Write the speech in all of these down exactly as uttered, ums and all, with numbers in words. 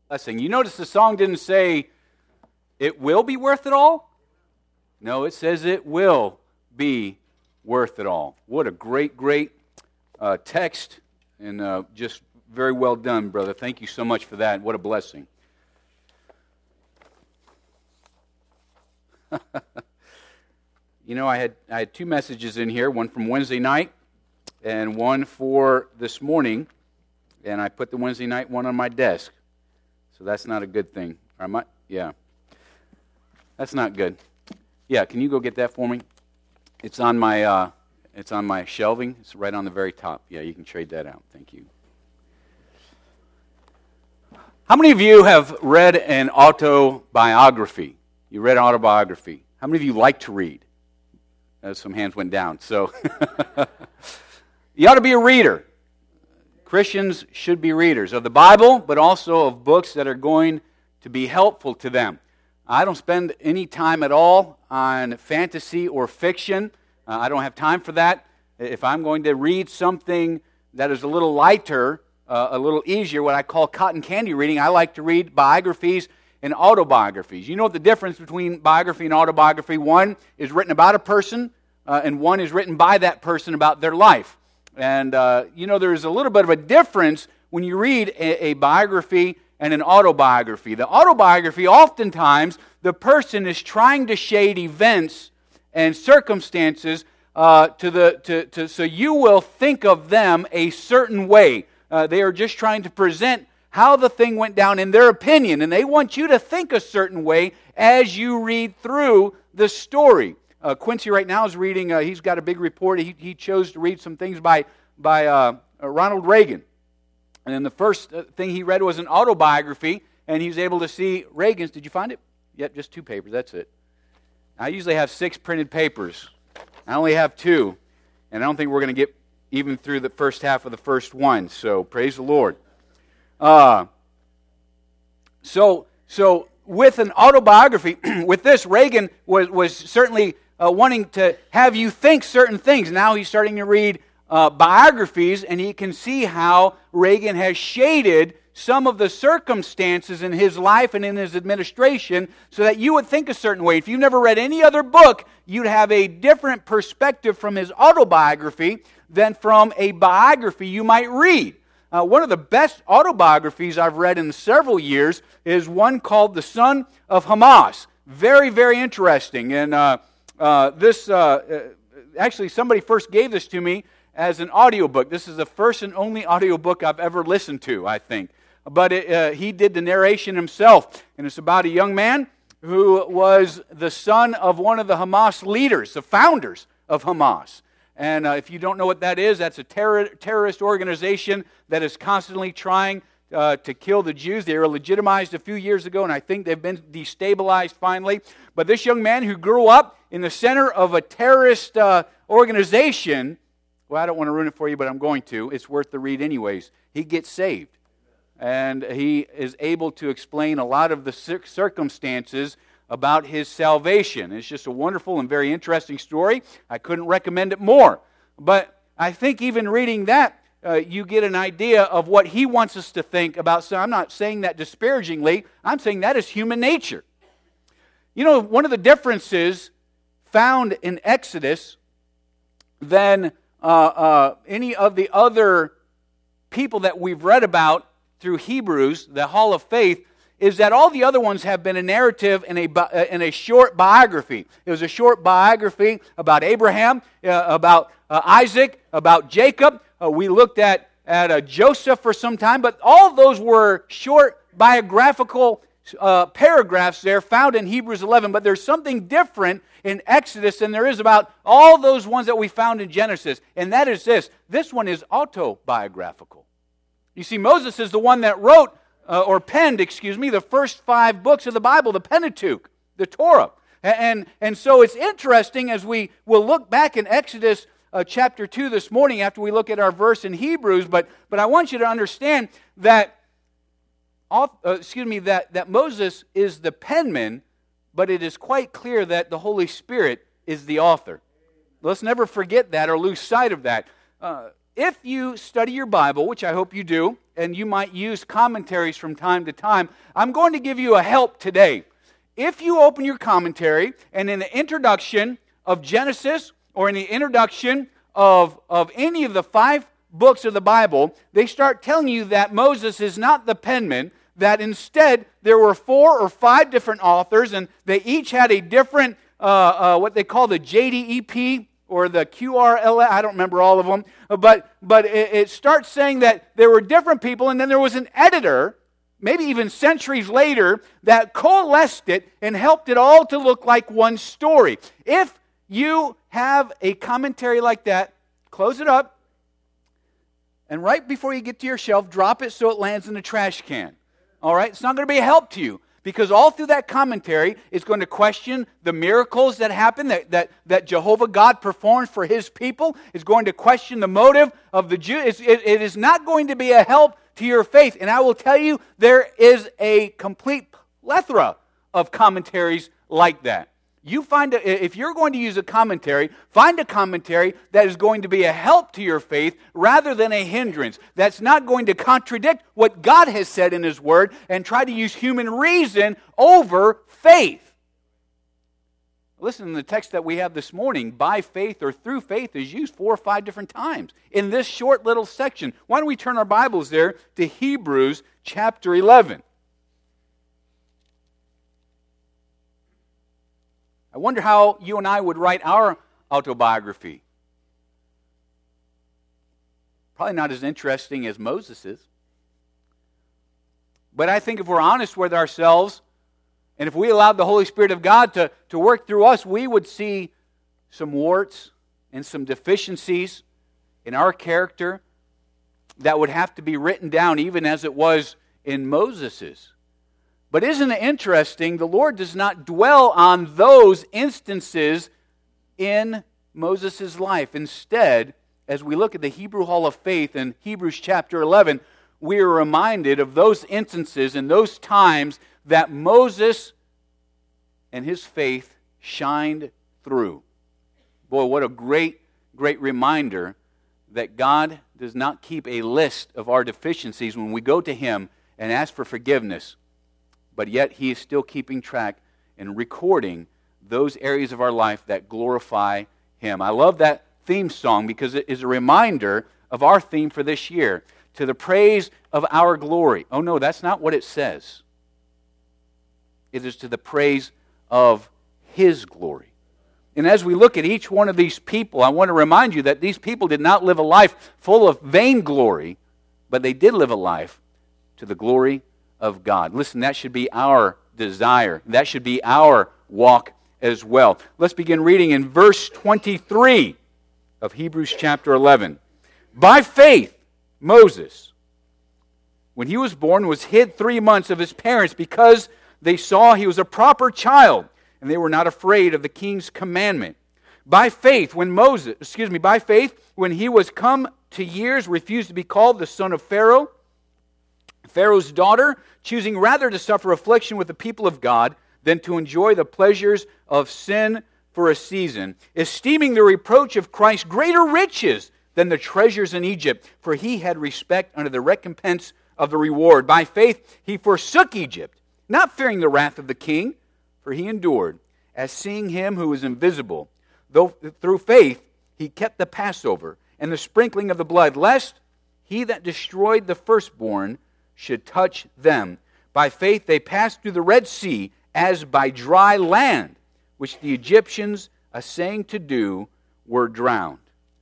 blessing. You notice the song didn't say, it will be worth it all? No, it says it will be worth it all. What a great, great uh, text, and uh, just very well done, brother. Thank you so much for that. What a blessing. You know, I had I had two messages in here, one from Wednesday night and one for this morning, and I put the Wednesday night one on my desk. So that's not a good thing. Or am I? Yeah. That's not good. Yeah, can you go get that for me? It's on my uh, it's on my shelving. It's right on the very top. Yeah, you can trade that out. Thank you. How many of you have read an autobiography? You read an autobiography. How many of you like to read? Uh, some hands went down. So you ought to be a reader. Christians should be readers of the Bible, but also of books that are going to be helpful to them. I don't spend any time at all on fantasy or fiction. Uh, I don't have time for that. If I'm going to read something that is a little lighter, uh, a little easier, what I call cotton candy reading, I like to read biographies and autobiographies. You know what the difference between biography and autobiography? One is written about a person, uh, and one is written by that person about their life. And, uh, you know, there's a little bit of a difference when you read a, a biography and an autobiography. The autobiography, oftentimes, the person is trying to shade events and circumstances uh, to the to, to so you will think of them a certain way. Uh, they are just trying to present how the thing went down in their opinion, and they want you to think a certain way as you read through the story. Uh, Quincy right now is reading, uh, he's got a big report. He, he chose to read some things by, by uh, Ronald Reagan. And then the first thing he read was an autobiography, and he was able to see Reagan's. Did you find it? Yep, just two papers, that's it. I usually have six printed papers. I only have two, and I don't think we're going to get even through the first half of the first one, so praise the Lord. Uh, so, so with an autobiography, with this, Reagan was, was certainly uh, wanting to have you think certain things. Now he's starting to read uh, biographies, and he can see how Reagan has shaded some of the circumstances in his life and in his administration so that you would think a certain way. If you've never read any other book, you'd have a different perspective from his autobiography than from a biography you might read. Uh, one of the best autobiographies I've read in several years is one called The Son of Hamas. Very, very interesting. And uh, uh, this, uh, actually, somebody first gave this to me as an audiobook. This is the first and only audiobook I've ever listened to, I think. But it, uh, he did the narration himself. And it's about a young man who was the son of one of the Hamas leaders, the founders of Hamas. And uh, if you don't know what that is, that's a terror, terrorist organization that is constantly trying uh, to kill the Jews. They were legitimized a few years ago, and I think they've been destabilized finally. But this young man who grew up in the center of a terrorist uh, organization, well, I don't want to ruin it for you, but I'm going to. It's worth the read anyways. He gets saved. And he is able to explain a lot of the circumstances about his salvation. It's just a wonderful and very interesting story. I couldn't recommend it more. But I think even reading that, uh, you get an idea of what he wants us to think about. So I'm not saying that disparagingly. I'm saying that is human nature. You know, one of the differences found in Exodus than uh, uh, any of the other people that we've read about through Hebrews, the Hall of Faith, is that all the other ones have been a narrative and a, in a short biography. It was a short biography about Abraham, uh, about uh, Isaac, about Jacob. Uh, we looked at, at uh, Joseph for some time, but all of those were short biographical uh, paragraphs there found in Hebrews eleven. But there's something different in Exodus than there is about all those ones that we found in Genesis. And that is this. This one is autobiographical. You see, Moses is the one that wrote Uh, or penned, excuse me, the first five books of the Bible, the Pentateuch, the Torah. And, and so it's interesting as we will look back in Exodus uh, chapter two this morning after we look at our verse in Hebrews, but, but I want you to understand that, uh, excuse me, that, that Moses is the penman, but it is quite clear that the Holy Spirit is the author. Let's never forget that or lose sight of that. Uh, if you study your Bible, which I hope you do, and you might use commentaries from time to time, I'm going to give you a help today. If you open your commentary, and in the introduction of Genesis, or in the introduction of, of any of the five books of the Bible, they start telling you that Moses is not the penman, that instead there were four or five different authors, and they each had a different, uh, uh, what they call the J D E P, or the Q R L, I don't remember all of them, but, but it, it starts saying that there were different people, and then there was an editor, maybe even centuries later, that coalesced it and helped it all to look like one story. If you have a commentary like that, close it up, and right before you get to your shelf, drop it so it lands in the trash can. All right? It's not going to be a help to you, because all through that commentary, it's going to question the miracles that happen, that, that, that Jehovah God performs for His people. It's going to question the motive of the Jews. It, it is not going to be a help to your faith. And I will tell you, there is a complete plethora of commentaries like that. You find a, if you're going to use a commentary, find a commentary that is going to be a help to your faith rather than a hindrance. That's not going to contradict what God has said in His Word and try to use human reason over faith. Listen, in the text that we have this morning, by faith or through faith is used four or five different times in this short little section. Why don't we turn our Bibles there to Hebrews chapter eleven. I wonder how you and I would write our autobiography. Probably not as interesting as Moses's. But I think if we're honest with ourselves, and if we allowed the Holy Spirit of God to, to work through us, we would see some warts and some deficiencies in our character that would have to be written down, even as it was in Moses's. But isn't it interesting, the Lord does not dwell on those instances in Moses' life. Instead, as we look at the Hebrew Hall of Faith in Hebrews chapter eleven, we are reminded of those instances and those times that Moses and his faith shined through. Boy, what a great, great reminder that God does not keep a list of our deficiencies when we go to Him and ask for forgiveness. But yet He is still keeping track and recording those areas of our life that glorify Him. I love that theme song because it is a reminder of our theme for this year. To the praise of our glory. Oh no, that's not what it says. It is to the praise of His glory. And as we look at each one of these people, I want to remind you that these people did not live a life full of vainglory, but they did live a life to the glory of God. Listen, that should be our desire. That should be our walk as well. Let's begin reading in verse twenty-three of Hebrews chapter eleven. By faith, Moses, when he was born, was hid three months of his parents because they saw he was a proper child, and they were not afraid of the king's commandment. By faith, when Moses, excuse me, by faith, when he was come to years, refused to be called the son of Pharaoh, Pharaoh's daughter, choosing rather to suffer affliction with the people of God than to enjoy the pleasures of sin for a season, esteeming the reproach of Christ greater riches than the treasures in Egypt, for he had respect unto the recompense of the reward. By faith he forsook Egypt, not fearing the wrath of the king, for he endured, as seeing him who is invisible. Though through faith he kept the Passover and the sprinkling of the blood, lest he that destroyed the firstborn should touch them. By faith they passed through the Red Sea as by dry land, which the Egyptians, assaying to do, were drowned.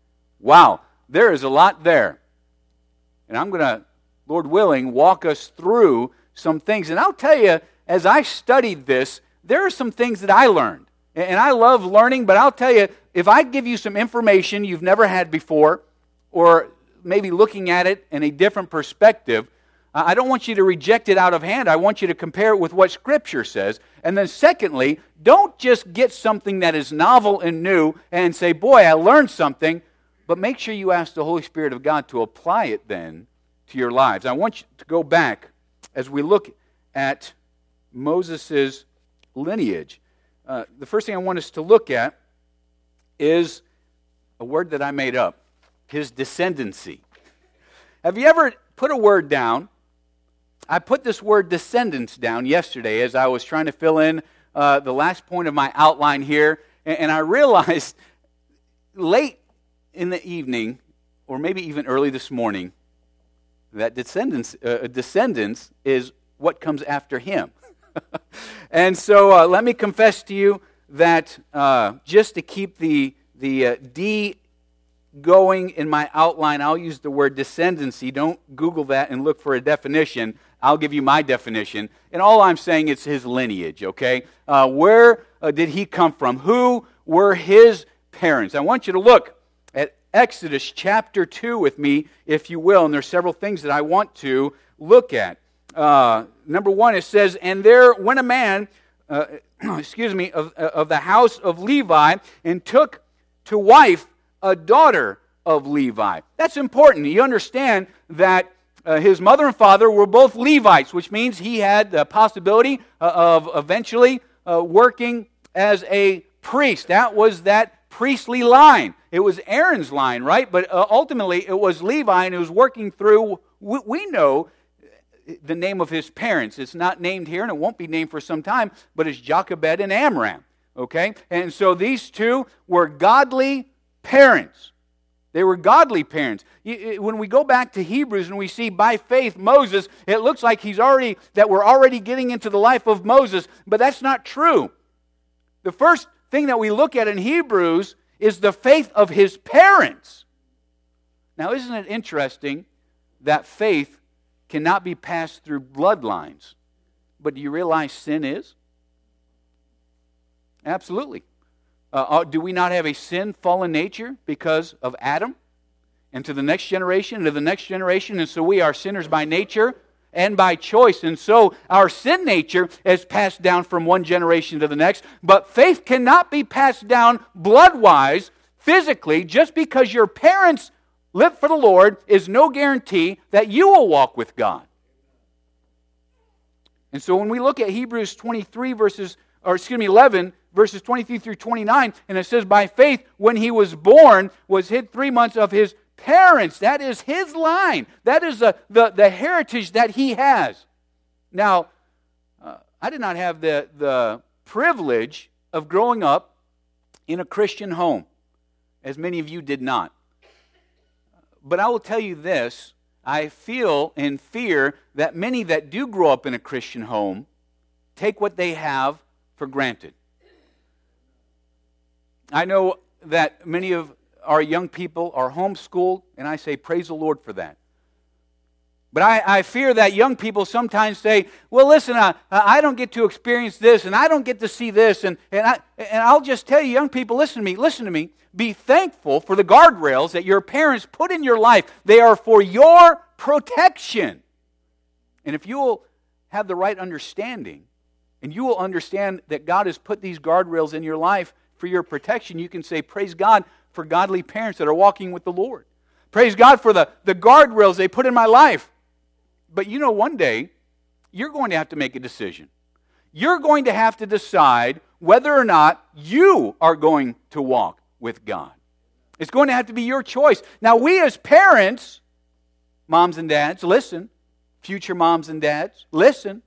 Wow, there is a lot there. And I'm going to, Lord willing, walk us through some things. And I'll tell you, as I studied this, there are some things that I learned. And I love learning, but I'll tell you, if I give you some information you've never had before, or maybe looking at it in a different perspective, I don't want you to reject it out of hand. I want you to compare it with what Scripture says. And then secondly, don't just get something that is novel and new and say, boy, I learned something, but make sure you ask the Holy Spirit of God to apply it then to your lives. I want you to go back as we look at Moses' lineage. Uh, the first thing I want us to look at is a word that I made up. his descendancy. Have you ever put a word down? I put this word descendants down yesterday as I was trying to fill in uh, the last point of my outline here, and, and I realized late in the evening, or maybe even early this morning, that descendants, uh, descendants is what comes after him. And so uh, let me confess to you that uh, just to keep the, the uh, D going in my outline, I'll use the word descendancy. Don't Google that and look for a definition. I'll give you my definition. And all I'm saying is his lineage, okay? Uh, where uh, did he come from? Who were his parents? I want you to look at Exodus chapter two with me, if you will, and there's several things that I want to look at. Uh, number one, it says, and there went a man, uh, excuse me, of, of the house of Levi, and took to wife a daughter of Levi. That's important. You understand that uh, his mother and father were both Levites, which means he had the possibility uh, of eventually uh, working as a priest. That was that priestly line. It was Aaron's line, right? But uh, ultimately it was Levi, and it was working through, we, we know the name of his parents. It's not named here, and it won't be named for some time, but it's Jochebed and Amram, okay? And so these two were godly parents. They were godly parents. When we go back to Hebrews and we see by faith Moses, it looks like he's already, that we're already getting into the life of Moses, but that's not true. The first thing that we look at in Hebrews is the faith of his parents. Now, isn't it interesting that faith cannot be passed through bloodlines? But do you realize sin is? Absolutely. Uh, do we not have a sin, fallen nature because of Adam? And to the next generation, and to the next generation, and so we are sinners by nature and by choice. And so our sin nature is passed down from one generation to the next. But faith cannot be passed down blood-wise, physically, just because your parents live for the Lord is no guarantee that you will walk with God. And so when we look at Hebrews twenty-three verses, or excuse me, eleven, verses twenty-three through twenty-nine, and it says, by faith, when he was born, was hid three months of his parents. That is his line. That is the, the, the heritage that he has. Now, uh, I did not have the, the privilege of growing up in a Christian home, as many of you did not. But I will tell you this, I feel and fear that many that do grow up in a Christian home take what they have for granted. I know that many of our young people are homeschooled, and I say praise the Lord for that. But I, I fear that young people sometimes say, well, listen, I, I don't get to experience this, and I don't get to see this, and, and, I, and I'll just tell you, young people, listen to me, listen to me. Be thankful for the guardrails that your parents put in your life. They are for your protection. And if you will have the right understanding, and you will understand that God has put these guardrails in your life for your protection, you can say, praise God for godly parents that are walking with the Lord. Praise God for the, the guardrails they put in my life. But you know, one day, you're going to have to make a decision. You're going to have to decide whether or not you are going to walk with God. It's going to have to be your choice. Now, we as parents, moms and dads, listen. Future moms and dads, listen.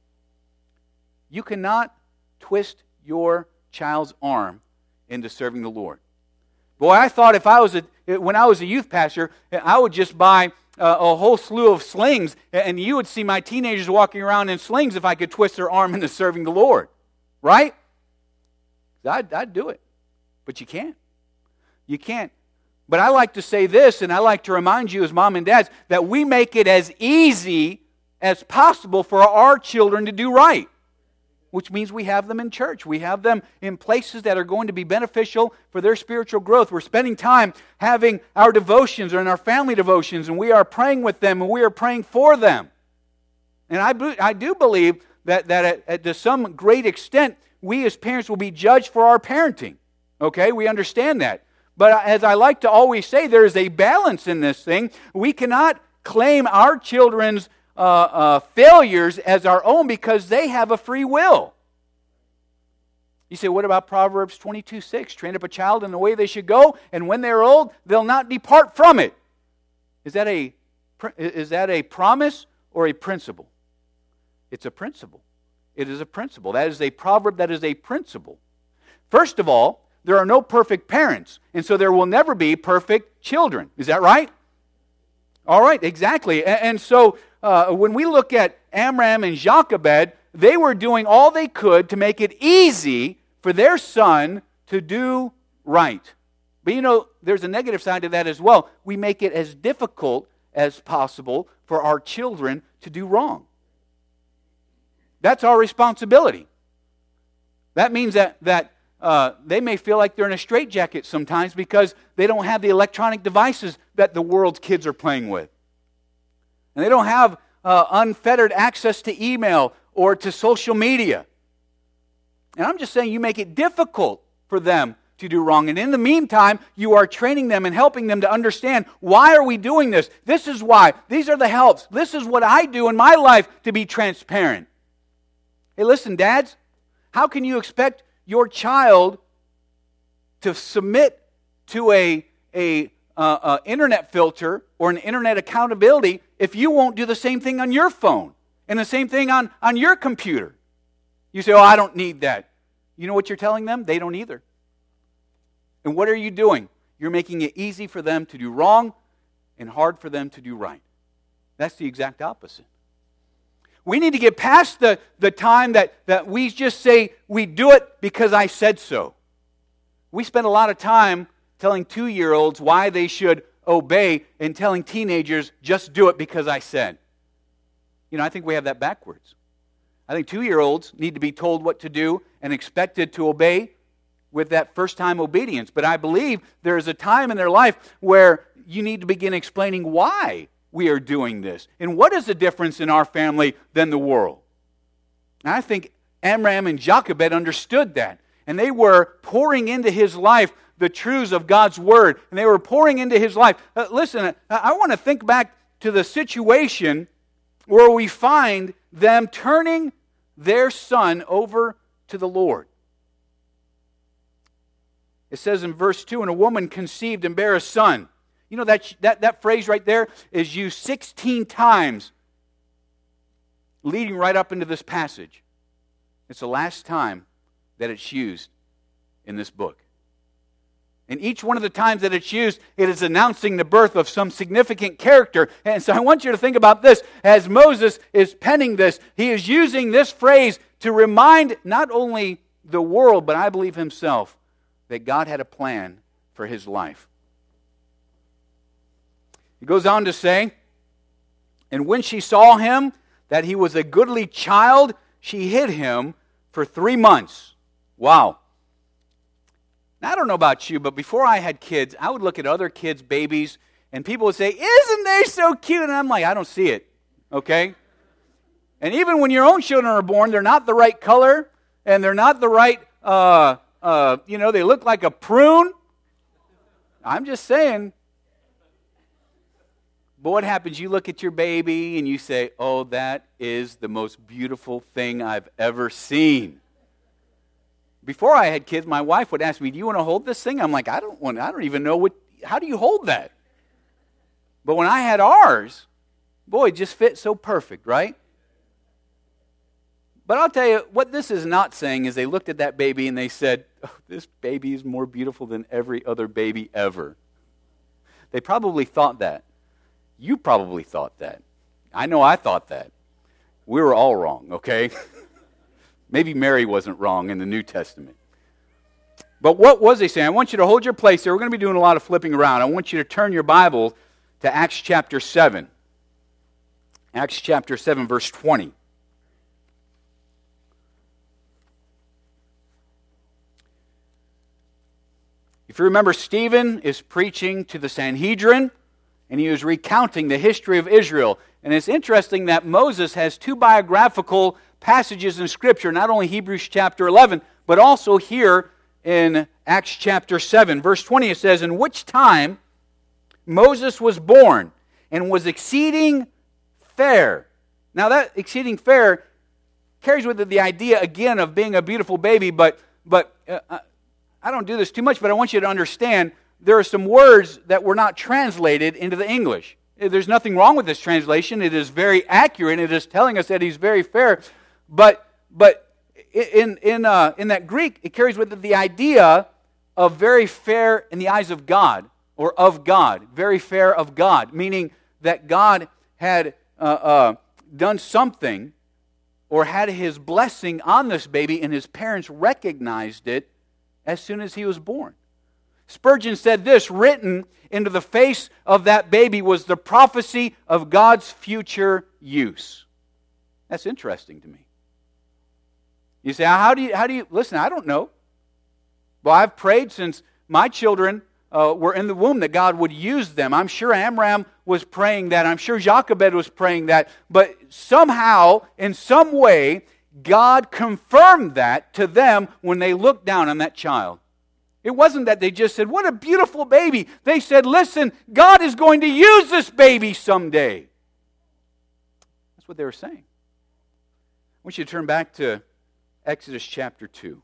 You cannot twist your child's arm into serving the Lord. Boy, I thought if I was a, when I was a youth pastor, I would just buy uh, a whole slew of slings, and you would see my teenagers walking around in slings if I could twist their arm into serving the Lord. Right? I'd, I'd do it. But you can't. You can't. But I like to say this, and I like to remind you as mom and dads, that we make it as easy as possible for our children to do right. Which means we have them in church. We have them in places that are going to be beneficial for their spiritual growth. We're spending time having our devotions or in our family devotions, and we are praying with them, and we are praying for them. And I, I do believe that, that at, at to some great extent, we as parents will be judged for our parenting. Okay, we understand that. But as I like to always say, there is a balance in this thing. We cannot claim our children's Uh, uh, failures as our own because they have a free will. You say, what about Proverbs twenty-two six? Train up a child in the way they should go, and when they're old, they'll not depart from it. Is that a, is that a promise or a principle? It's a principle. It is a principle. That is a proverb. That is a principle. First of all, there are no perfect parents, and so there will never be perfect children. Is that right? All right, exactly. And, and so uh, when we look at Amram and Jochebed, they were doing all they could to make it easy for their son to do right. But you know, there's a negative side to that as well. We make it as difficult as possible for our children to do wrong. That's our responsibility. That means that, that uh, they may feel like they're in a straitjacket sometimes because they don't have the electronic devices that the world's kids are playing with. And they don't have uh, unfettered access to email or to social media. And I'm just saying you make it difficult for them to do wrong. And in the meantime, you are training them and helping them to understand, why are we doing this? This is why. These are the helps. This is what I do in my life to be transparent. Hey, listen, dads, how can you expect your child to submit to a, a uh, uh, internet filter or an internet accountability if you won't do the same thing on your phone and the same thing on, on your computer? You say, oh, I don't need that. You know what you're telling them? They don't either. And what are you doing? You're making it easy for them to do wrong and hard for them to do right. That's the exact opposite. We need to get past the, the time that, that we just say, we do it because I said so. We spend a lot of time telling two-year-olds why they should obey and telling teenagers, just do it because I said. You know, I think we have that backwards. I think two-year-olds need to be told what to do and expected to obey with that first-time obedience. But I believe there is a time in their life where you need to begin explaining why we are doing this. And what is the difference in our family than the world? And I think Amram and Jochebed understood that. And they were pouring into his life the truths of God's Word. And they were pouring into his life. Uh, listen, I, I want to think back to the situation where we find them turning their son over to the Lord. It says in verse two, and a woman conceived and bare a son. You know, that, that, that phrase right there is used sixteen times leading right up into this passage. It's the last time that it's used in this book. And each one of the times that it's used, it is announcing the birth of some significant character. And so I want you to think about this. As Moses is penning this, he is using this phrase to remind not only the world, but I believe himself, that God had a plan for his life. He goes on to say, and when she saw him, that he was a goodly child, she hid him for three months. Wow. Now, I don't know about you, but before I had kids, I would look at other kids' babies, and people would say, isn't they so cute? And I'm like, I don't see it, okay? And even when your own children are born, they're not the right color, and they're not the right, uh, uh, you know, they look like a prune. I'm just saying. But what happens? You look at your baby and you say, oh, that is the most beautiful thing I've ever seen. Before I had kids, my wife would ask me, do you want to hold this thing? I'm like, I don't want, I don't even know what, how do you hold that? But when I had ours, boy, it just fit so perfect, right? But I'll tell you, what this is not saying is they looked at that baby and they said, oh, this baby is more beautiful than every other baby ever. They probably thought that. You probably thought that. I know I thought that. We were all wrong, okay? Maybe Mary wasn't wrong in the New Testament. But what was they saying? I want you to hold your place there. We're going to be doing a lot of flipping around. I want you to turn your Bible to Acts chapter seven. Acts chapter seven, verse twenty. If you remember, Stephen is preaching to the Sanhedrin, and he was recounting the history of Israel. And it's interesting that Moses has two biographical passages in Scripture, not only Hebrews chapter eleven, but also here in Acts chapter seven. Verse twenty, it says, in which time Moses was born and was exceeding fair. Now that exceeding fair carries with it the idea, again, of being a beautiful baby, but but uh, I don't do this too much, but I want you to understand there are some words that were not translated into the English. There's nothing wrong with this translation. It is very accurate. It is telling us that he's very fair. But but in in uh, in that Greek, it carries with it the idea of very fair in the eyes of God, or of God, very fair of God, meaning that God had uh, uh, done something or had his blessing on this baby, and his parents recognized it as soon as he was born. Spurgeon said this, written into the face of that baby was the prophecy of God's future use. That's interesting to me. You say, how do you, how do you, listen, I don't know. Well, I've prayed since my children uh, were in the womb that God would use them. I'm sure Amram was praying that. I'm sure Jochebed was praying that. But somehow, in some way, God confirmed that to them when they looked down on that child. It wasn't that they just said, what a beautiful baby. They said, listen, God is going to use this baby someday. That's what they were saying. I want you to turn back to Exodus chapter two.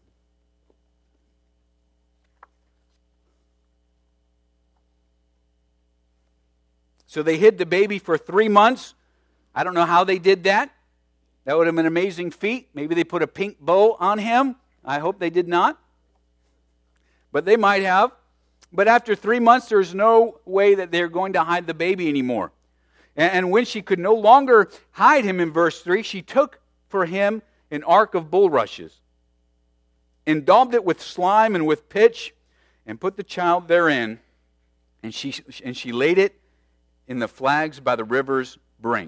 So they hid the baby for three months. I don't know how they did that. That would have been an amazing feat. Maybe they put a pink bow on him. I hope they did not. But they might have. But after three months, there's no way that they're going to hide the baby anymore. And when she could no longer hide him in verse three, she took for him an ark of bulrushes, and daubed it with slime and with pitch, and put the child therein, and she and she laid it in the flags by the river's brink.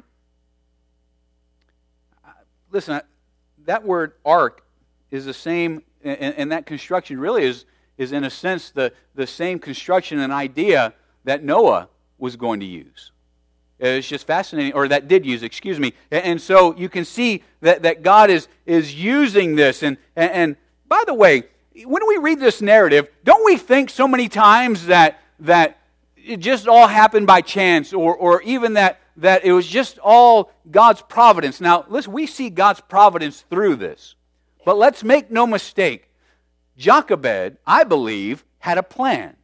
Listen, that word ark is the same, and, and that construction really is, is in a sense the, the same construction and idea that Noah was going to use. It's just fascinating, or that did use, excuse me. And, and so you can see that, that God is, is using this. And, and, and by the way, when we read this narrative, don't we think so many times that that it just all happened by chance, or or even that that it was just all God's providence? Now, listen, we see God's providence through this. But let's make no mistake. Jochebed, I believe, had a plan.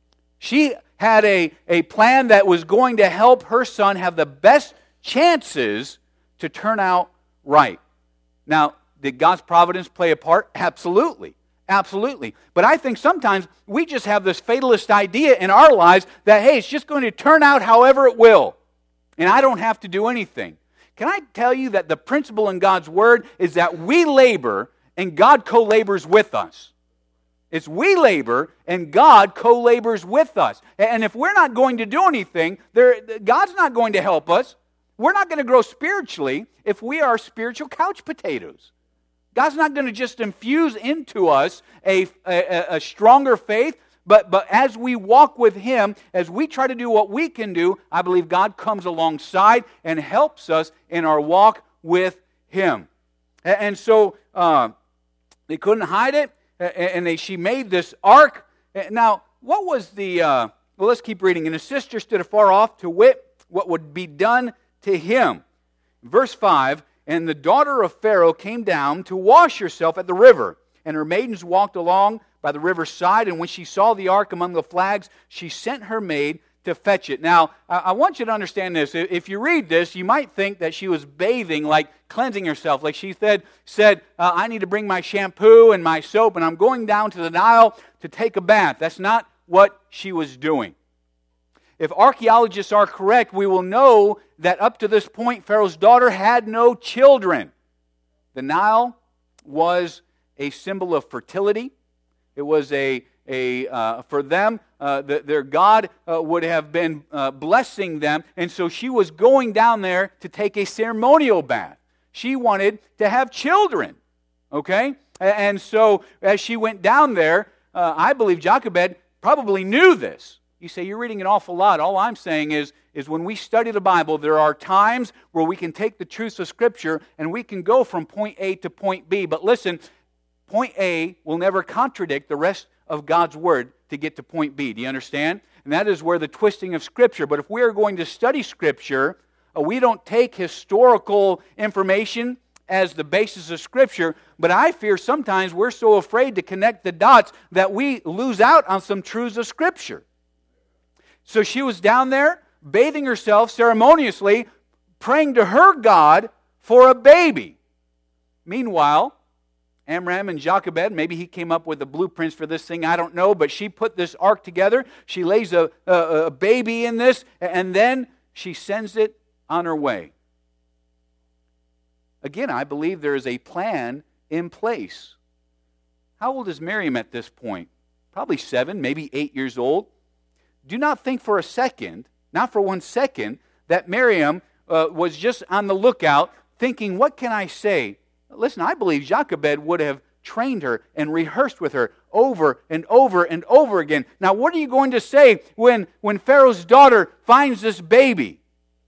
She had a, a plan that was going to help her son have the best chances to turn out right. Now, did God's providence play a part? Absolutely. Absolutely. But I think sometimes we just have this fatalist idea in our lives that, hey, it's just going to turn out however it will, and I don't have to do anything. Can I tell you that the principle in God's Word is that we labor and God co-labors with us? It's we labor and God co-labors with us. And if we're not going to do anything, there, God's not going to help us. We're not going to grow spiritually if we are spiritual couch potatoes. God's not going to just infuse into us a, a, a stronger faith, but, but as we walk with Him, as we try to do what we can do, I believe God comes alongside and helps us in our walk with Him. And, and so uh, they couldn't hide it, and they, she made this ark. Now, what was the, uh, well, let's keep reading. And his sister stood afar off to wit what would be done to him. Verse five, and the daughter of Pharaoh came down to wash herself at the river, and her maidens walked along by the river's side, and when she saw the ark among the flags, she sent her maid to fetch it. Now, I want you to understand this. If you read this, you might think that she was bathing, like cleansing herself. Like she said, said uh, I need to bring my shampoo and my soap, and I'm going down to the Nile to take a bath. That's not what she was doing. If archaeologists are correct, we will know that up to this point, Pharaoh's daughter had no children. The Nile was a symbol of fertility. It was a, a uh, for them, uh, the, their God uh, would have been uh, blessing them, and so she was going down there to take a ceremonial bath. She wanted to have children, okay? And so as she went down there, uh, I believe Jochebed probably knew this. You say, you're reading an awful lot. All I'm saying is, is when we study the Bible, there are times where we can take the truths of Scripture and we can go from point A to point B. But listen, point A will never contradict the rest of God's Word to get to point B. Do you understand? And that is where the twisting of Scripture. But if we are going to study Scripture, uh, we don't take historical information as the basis of Scripture, but I fear sometimes we're so afraid to connect the dots that we lose out on some truths of Scripture. So she was down there bathing herself ceremoniously, praying to her God for a baby. Meanwhile, Amram and Jochebed, maybe he came up with the blueprints for this thing, I don't know, but she put this ark together. She lays a, a, a baby in this, and then she sends it on her way. Again, I believe there is a plan in place. How old is Miriam at this point? Probably seven, maybe eight years old. Do not think for a second, not for one second, that Miriam uh, was just on the lookout thinking, what can I say? Listen, I believe Jochebed would have trained her and rehearsed with her over and over and over again. Now, what are you going to say when, when Pharaoh's daughter finds this baby?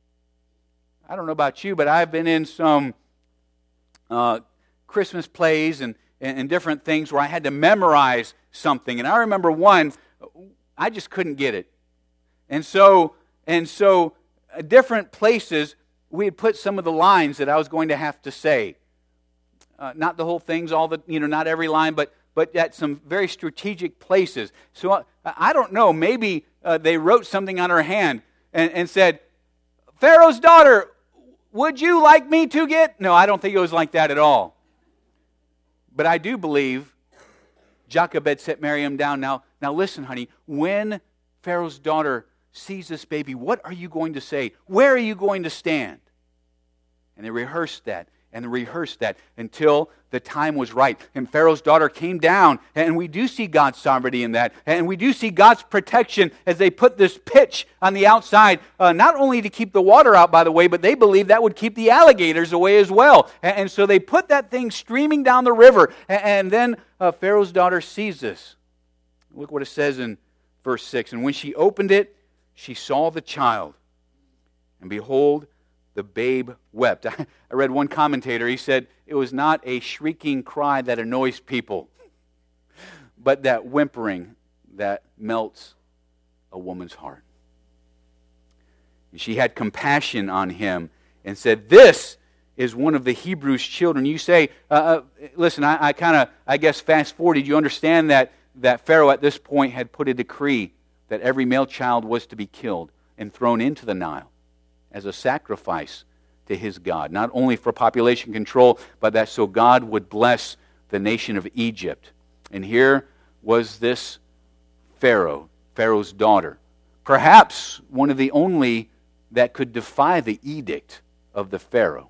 I don't know about you, but I've been in some uh, Christmas plays and, and, and different things where I had to memorize something. And I remember one, I just couldn't get it. And so, and so uh, different places, we had put some of the lines that I was going to have to say. Uh, not the whole things, all the, you know, not every line, but but at some very strategic places. So uh, I don't know, maybe uh, they wrote something on her hand and, and said, Pharaoh's daughter, would you like me to get? No, I don't think it was like that at all. But I do believe Jochebed set Miriam down. Now, now listen, honey, when Pharaoh's daughter sees this baby, what are you going to say? Where are you going to stand? And they rehearsed that. And rehearsed that until the time was right. And Pharaoh's daughter came down, and we do see God's sovereignty in that. And we do see God's protection as they put this pitch on the outside, uh, not only to keep the water out, by the way, but they believed that would keep the alligators away as well. And, and so they put that thing streaming down the river. And, and then uh, Pharaoh's daughter sees this. Look what it says in verse six. And when she opened it, she saw the child. And behold, the babe wept. I read one commentator, he said, it was not a shrieking cry that annoys people, but that whimpering that melts a woman's heart. And she had compassion on him and said, this is one of the Hebrews' children. You say, uh, uh, listen, I, I kind of, I guess, fast forwarded. You understand that, that Pharaoh at this point had put a decree that every male child was to be killed and thrown into the Nile as a sacrifice to his God. Not only for population control, but that so God would bless the nation of Egypt. And here was this Pharaoh, Pharaoh's daughter. Perhaps one of the only that could defy the edict of the Pharaoh.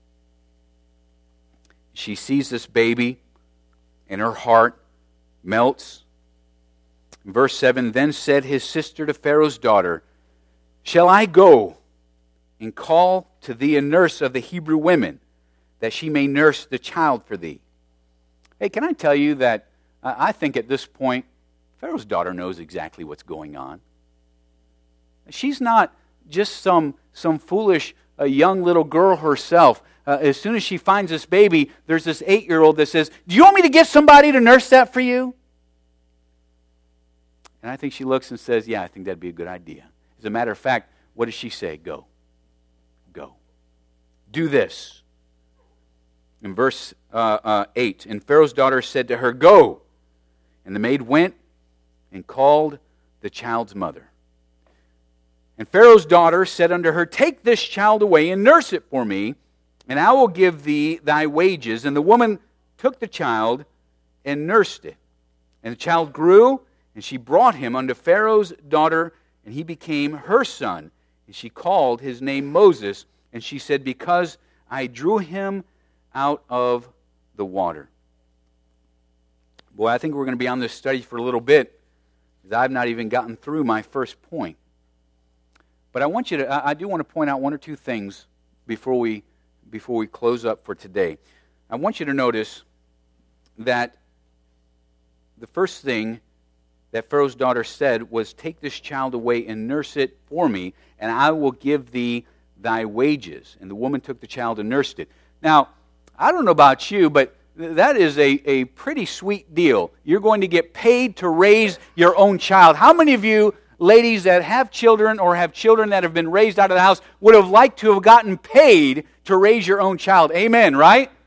She sees this baby, and her heart melts. Verse seven, then said his sister to Pharaoh's daughter, shall I go and call to thee a nurse of the Hebrew women, that she may nurse the child for thee? Hey, can I tell you that uh, I think at this point, Pharaoh's daughter knows exactly what's going on. She's not just some, some foolish uh, young little girl herself. Uh, as soon as she finds this baby, there's this eight-year-old that says, do you want me to get somebody to nurse that for you? And I think she looks and says, yeah, I think that'd be a good idea. As a matter of fact, what does she say? Go. Go. Do this. In verse uh, uh, eight, and Pharaoh's daughter said to her, go. And the maid went and called the child's mother. And Pharaoh's daughter said unto her, take this child away and nurse it for me, and I will give thee thy wages. And the woman took the child and nursed it. And the child grew, and she brought him unto Pharaoh's daughter, and he became her son. And she called his name Moses, and she said, because I drew him out of the water. Boy, I think we're going to be on this study for a little bit, because I've not even gotten through my first point. But I want you to, I do want to point out one or two things before we, before we close up for today. I want you to notice that the first thing that Pharaoh's daughter said was, take this child away and nurse it for me, and I will give thee thy wages. And the woman took the child and nursed it. Now, I don't know about you, but that is a, a pretty sweet deal. You're going to get paid to raise your own child. How many of you ladies that have children or have children that have been raised out of the house would have liked to have gotten paid to raise your own child? Amen, right?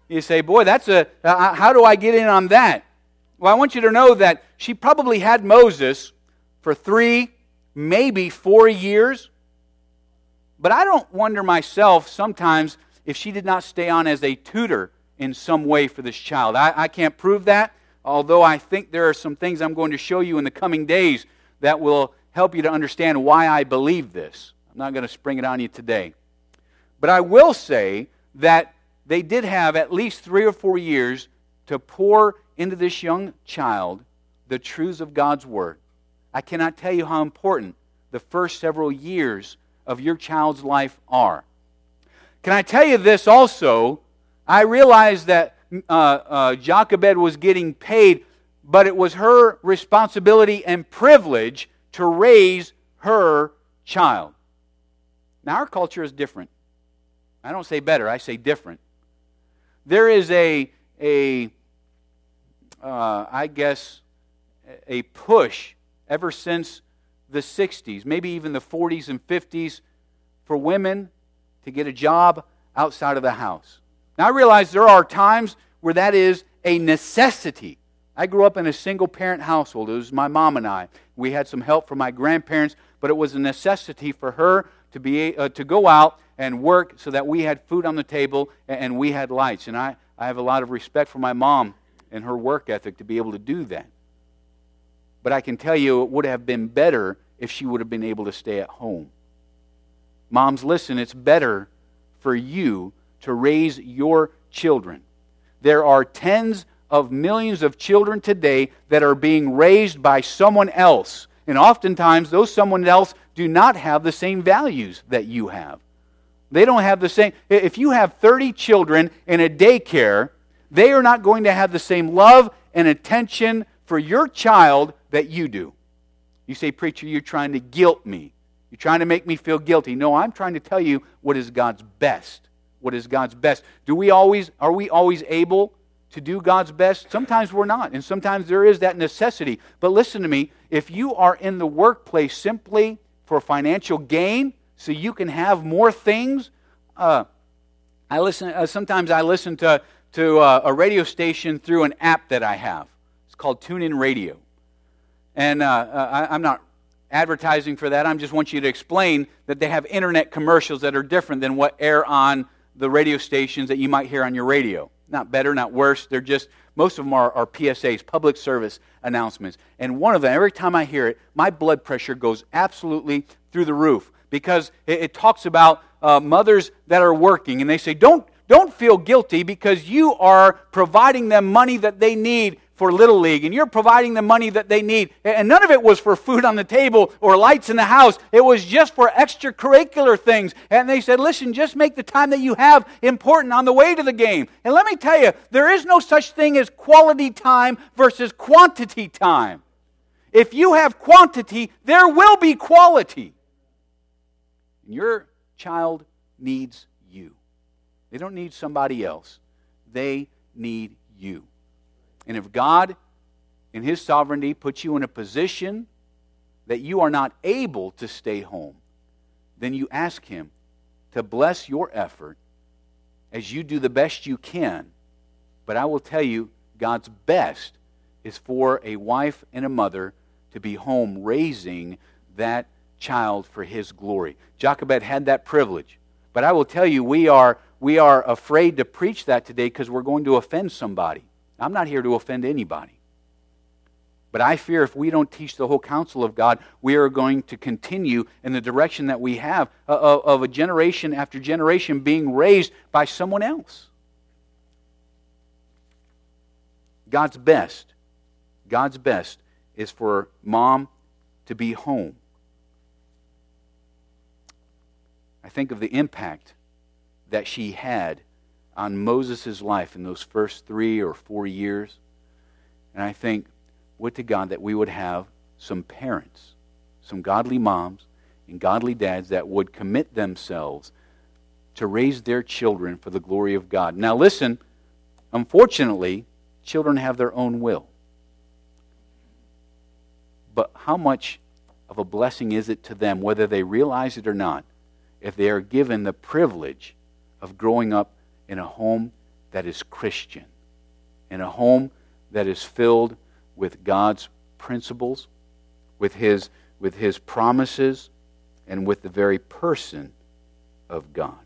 You say, boy, that's a, uh, how do I get in on that? Well, I want you to know that she probably had Moses for three, maybe four years. But I don't wonder myself sometimes if she did not stay on as a tutor in some way for this child. I, I can't prove that, although I think there are some things I'm going to show you in the coming days that will help you to understand why I believe this. I'm not going to spring it on you today. But I will say that they did have at least three or four years to pour into this young child the truths of God's Word. I cannot tell you how important the first several years of your child's life are. Can I tell you this also? I realize that uh, uh, Jochebed was getting paid, but it was her responsibility and privilege to raise her child. Now, our culture is different. I don't say better, I say different. There is a, a uh, I guess, a push ever since the sixties, maybe even the forties and fifties, for women to get a job outside of the house. Now, I realize there are times where that is a necessity. I grew up in a single-parent household. It was my mom and I. We had some help from my grandparents, but it was a necessity for her to be uh, to go out and work so that we had food on the table and we had lights. And I, I have a lot of respect for my mom and her work ethic to be able to do that. But I can tell you it would have been better if she would have been able to stay at home. Moms, listen, it's better for you to raise your children. There are tens of millions of children today that are being raised by someone else. And oftentimes, those someone else do not have the same values that you have. They don't have the same. If you have thirty children in a daycare, they are not going to have the same love and attention for your child that you do. You say, preacher, you're trying to guilt me. You're trying to make me feel guilty. No, I'm trying to tell you what is God's best. What is God's best? Do we always, are we always able to do God's best? Sometimes we're not, and sometimes there is that necessity. But listen to me, if you are in the workplace simply for financial gain, so you can have more things, uh, I listen. Uh, sometimes I listen to to uh, a radio station through an app that I have. It's called TuneIn Radio, and uh, uh, I, I'm not advertising for that. I just want you to explain that they have internet commercials that are different than what air on the radio stations that you might hear on your radio. Not better, not worse. They're just, most of them are, are P S As, public service announcements. And one of them, every time I hear it, my blood pressure goes absolutely through the roof. Because it, it talks about uh, mothers that are working. And they say, don't, don't feel guilty because you are providing them money that they need for Little League. And you're providing them money that they need. And none of it was for food on the table or lights in the house. It was just for extracurricular things. And they said, listen, just make the time that you have important on the way to the game. And let me tell you, there is no such thing as quality time versus quantity time. If you have quantity, there will be quality. Your child needs you. They don't need somebody else. They need you. And if God, in His sovereignty, puts you in a position that you are not able to stay home, then you ask Him to bless your effort as you do the best you can. But I will tell you, God's best is for a wife and a mother to be home raising that child for His glory. Jochebed had that privilege. But I will tell you, we are we are afraid to preach that today because we're going to offend somebody. I'm not here to offend anybody. But I fear if we don't teach the whole counsel of God, we are going to continue in the direction that we have of, of a generation after generation being raised by someone else. God's best, God's best is for mom to be home. I think of the impact that she had on Moses' life in those first three or four years. And I think, would to God that we would have some parents, some godly moms and godly dads that would commit themselves to raise their children for the glory of God. Now listen, unfortunately, children have their own will. But how much of a blessing is it to them, whether they realize it or not, if they are given the privilege of growing up in a home that is Christian, in a home that is filled with God's principles, with His, with His promises, and with the very person of God.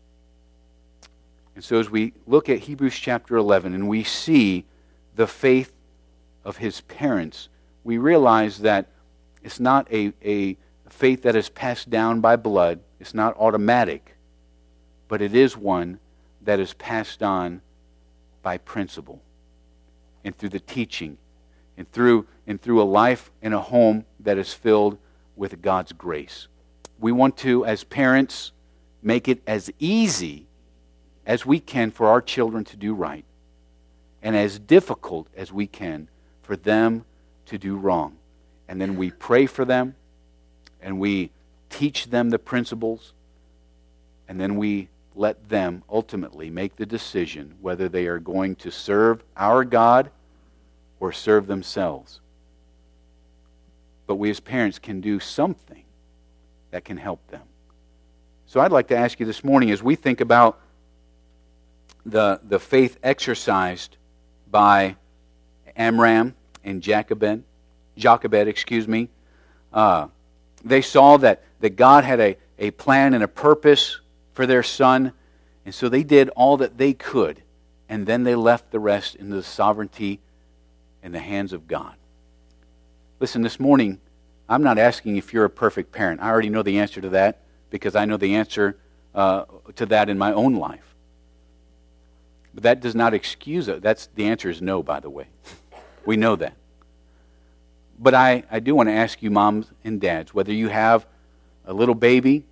And so as we look at Hebrews chapter eleven and we see the faith of his parents, we realize that it's not a, a faith that is passed down by blood. It's not automatic, but it is one that is passed on by principle and through the teaching and through, and through a life in a home that is filled with God's grace. We want to, as parents, make it as easy as we can for our children to do right, and as difficult as we can for them to do wrong. And then we pray for them, and we teach them the principles, and then we let them ultimately make the decision whether they are going to serve our God or serve themselves. But we as parents can do something that can help them. So I'd like to ask you this morning, as we think about the, the faith exercised by Amram and Jochebed, Jochebed, excuse me, uh, they saw that, that God had a, a plan and a purpose for their son, and so they did all that they could, and then they left the rest into the sovereignty and the hands of God. Listen, this morning, I'm not asking if you're a perfect parent. I already know the answer to that because I know the answer uh, to that in my own life. But that does not excuse it. That's, the answer is no, by the way. We know that. But I, I do want to ask you, moms and dads, whether you have a little baby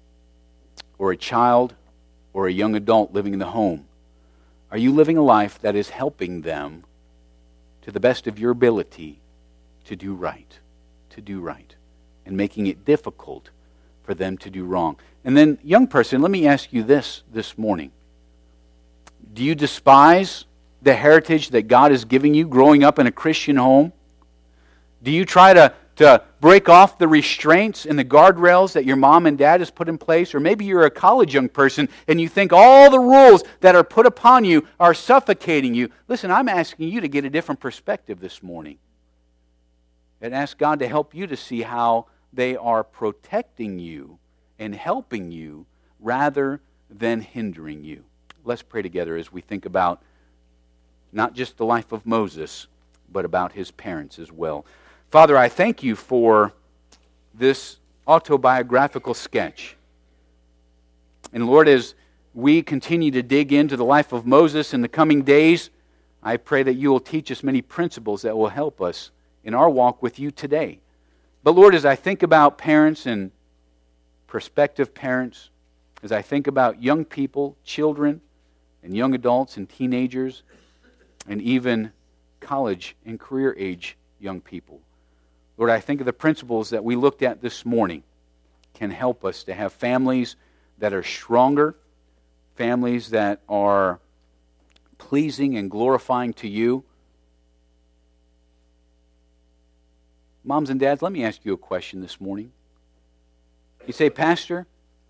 or a child or a young adult living in the home, are you living a life that is helping them to the best of your ability to do right, to do right, and making it difficult for them to do wrong? And then, young person, let me ask you this this morning. Do you despise the heritage that God is giving you growing up in a Christian home? Do you try to, to break off the restraints and the guardrails that your mom and dad has put in place? Or maybe you're a college young person and you think all the rules that are put upon you are suffocating you. Listen, I'm asking you to get a different perspective this morning and ask God to help you to see how they are protecting you and helping you rather than hindering you. Let's pray together as we think about not just the life of Moses, but about his parents as well. Father, I thank you for this autobiographical sketch. And Lord, as we continue to dig into the life of Moses in the coming days, I pray that you will teach us many principles that will help us in our walk with you today. But Lord, as I think about parents and prospective parents, as I think about young people, children, and young adults and teenagers, and even college and career age young people, Lord, I think of the principles that we looked at this morning can help us to have families that are stronger, families that are pleasing and glorifying to you. Moms and dads, let me ask you a question this morning. You say, Pastor,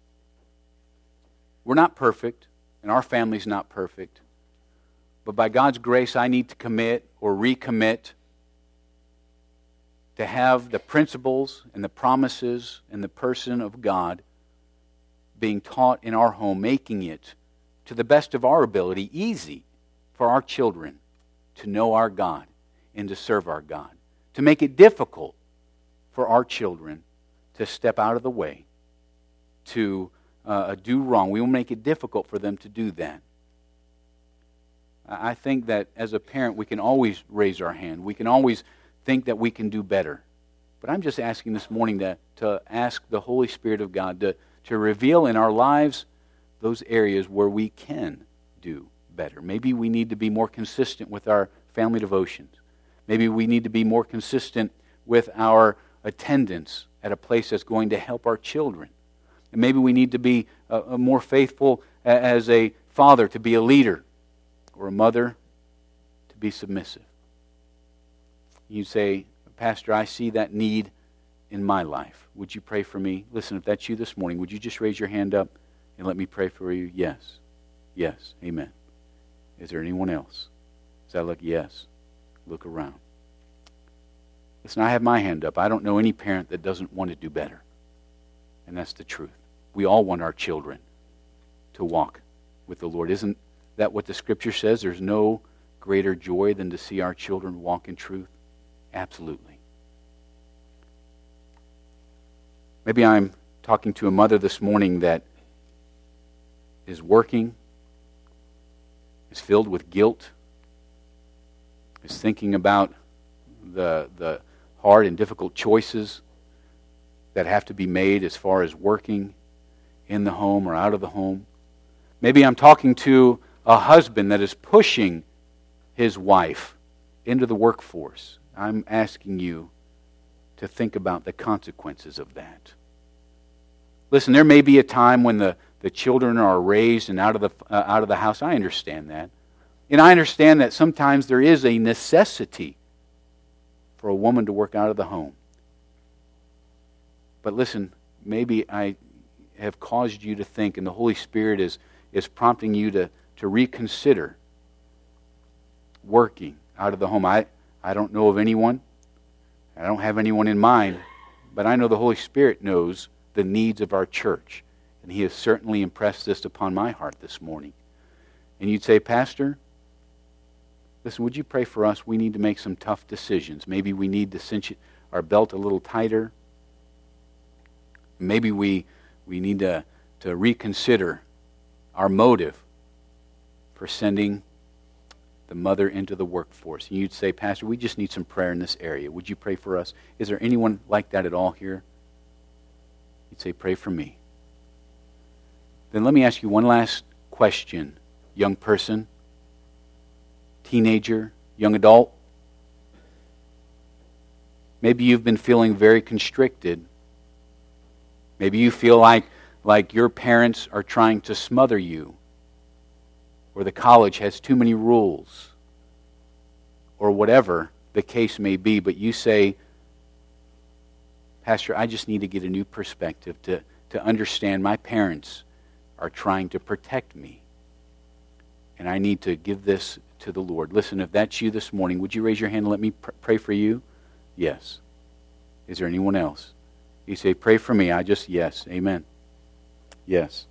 we're not perfect, and our family's not perfect, but by God's grace, I need to commit or recommit to have the principles and the promises and the person of God being taught in our home, making it, to the best of our ability, easy for our children to know our God and to serve our God, to make it difficult for our children to step out of the way, to uh, do wrong. We will make it difficult for them to do that. I think that as a parent, we can always raise our hand. We can always think that we can do better. But I'm just asking this morning to, to ask the Holy Spirit of God to, to reveal in our lives those areas where we can do better. Maybe we need to be more consistent with our family devotions. Maybe we need to be more consistent with our attendance at a place that's going to help our children. And maybe we need to be a, a more faithful as a father, to be a leader, or a mother, to be submissive. You say, Pastor, I see that need in my life. Would you pray for me? Listen, if that's you this morning, would you just raise your hand up and let me pray for you? Yes. Yes. Amen. Is there anyone else? As I look, yes. Look around. Listen, I have my hand up. I don't know any parent that doesn't want to do better. And that's the truth. We all want our children to walk with the Lord. Isn't that what the Scripture says? There's no greater joy than to see our children walk in truth? Absolutely. Maybe I'm talking to a mother this morning that is working, is filled with guilt, is thinking about the the hard and difficult choices that have to be made as far as working in the home or out of the home. Maybe I'm talking to a husband that is pushing his wife into the workforce. I'm asking you to think about the consequences of that. Listen, there may be a time when the, the children are raised and out of the uh, out of the house. I understand that. And I understand that sometimes there is a necessity for a woman to work out of the home. But listen, maybe I have caused you to think, and the Holy Spirit is, is prompting you to, to reconsider working out of the home. I, I don't know of anyone. I don't have anyone in mind, but I know the Holy Spirit knows the needs of our church. And He has certainly impressed this upon my heart this morning. And you'd say, Pastor, listen, would you pray for us? We need to make some tough decisions. Maybe we need to cinch our belt a little tighter. Maybe we we need to, to reconsider our motive for sending the mother into the workforce. And you'd say, Pastor, we just need some prayer in this area. Would you pray for us? Is there anyone like that at all here? You'd say, pray for me. Then let me ask you one last question, young person, teenager, young adult. Maybe you've been feeling very constricted. Maybe you feel like, like your parents are trying to smother you, or the college has too many rules, or whatever the case may be, but you say, Pastor, I just need to get a new perspective to, to understand my parents are trying to protect me, and I need to give this to the Lord. Listen, if that's you this morning, would you raise your hand and let me pr- pray for you? Yes. Is there anyone else? You say, pray for me. I just, yes. Amen. Yes.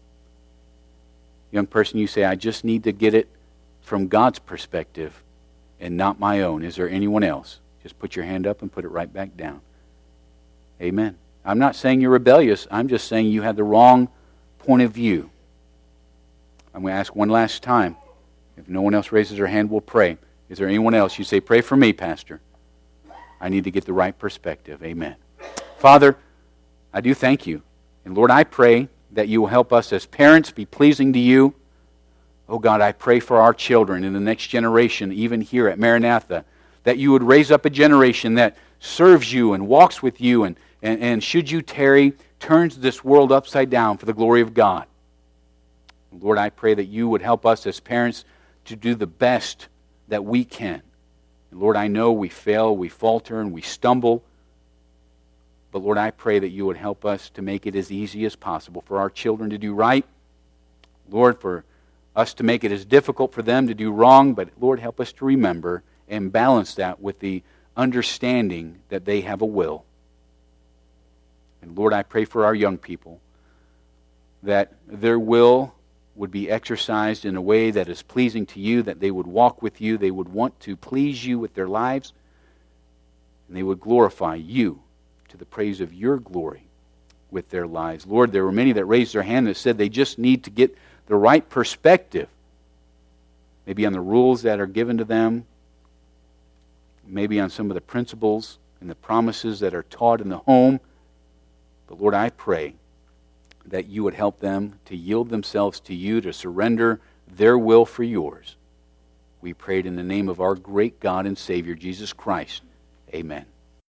Young person, you say, I just need to get it from God's perspective and not my own. Is there anyone else? Just put your hand up and put it right back down. Amen. I'm not saying you're rebellious. I'm just saying you had the wrong point of view. I'm going to ask one last time. If no one else raises their hand, we'll pray. Is there anyone else? You say, pray for me, Pastor. I need to get the right perspective. Amen. Father, I do thank you. And Lord, I pray that you will help us as parents be pleasing to you. Oh God, I pray for our children in the next generation, even here at Maranatha, that you would raise up a generation that serves you and walks with you and, and, and should you tarry, turns this world upside down for the glory of God. Lord, I pray that you would help us as parents to do the best that we can. And Lord, I know we fail, we falter, and we stumble. But Lord, I pray that you would help us to make it as easy as possible for our children to do right. Lord, for us to make it as difficult for them to do wrong. But Lord, help us to remember and balance that with the understanding that they have a will. And Lord, I pray for our young people that their will would be exercised in a way that is pleasing to you, that they would walk with you, they would want to please you with their lives, and they would glorify you to the praise of your glory with their lives. Lord, there were many that raised their hand that said they just need to get the right perspective, maybe on the rules that are given to them, maybe on some of the principles and the promises that are taught in the home. But Lord, I pray that you would help them to yield themselves to you, to surrender their will for yours. We prayed in the name of our great God and Savior, Jesus Christ. Amen.